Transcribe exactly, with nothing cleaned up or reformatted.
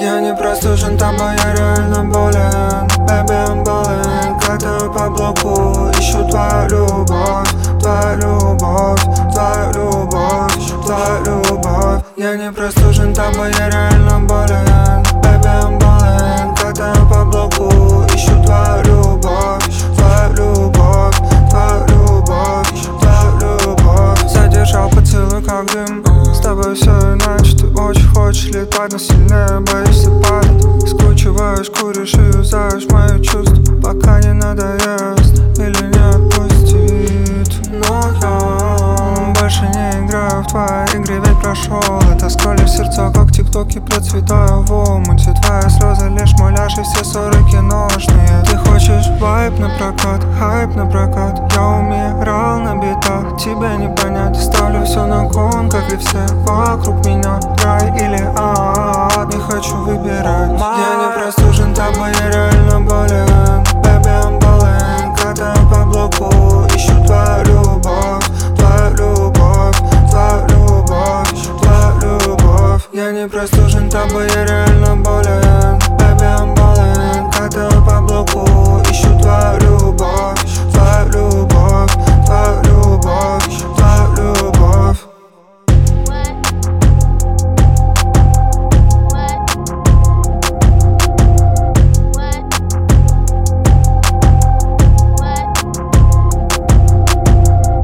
Я не простужен тобой, я реально болен. Baby, I'm болен. Катаю по блоку, ищу твою любовь, твою любовь, твою любовь, твою любовь. Я не простужен тобой, я реально болен. Baby, I'm болен. Катаю по блоку, ищу твою любовь, твою любовь, твою любовь, твою любовь. Задержал поцелуй как дым. С тобой все иначе, ты очень хочешь летать, но сильнее боишься падать. Скручиваешь, куришь и юзаешь мои чувства, пока не надоест или не отпустит. Но я больше не играю в твои игры, ведь прошел. Это скроллишь сердца, как тиктоки, процветаю в омуте. Твои слезы лишь муляж и все ссоры киношные. Ты хочешь вайп на прокат, хайп на прокат. Я умирал на битах, тебе не понять. Ставлю все на кон, как и все вокруг меня. Рай или ад, не хочу выбирать. Я не простужен тобой, я реально болен. Baby, I'm болен. Катаю по блоку, ищу твою любовь, твою любовь, твою любовь, твою любовь. Я не простужен тобой, я реально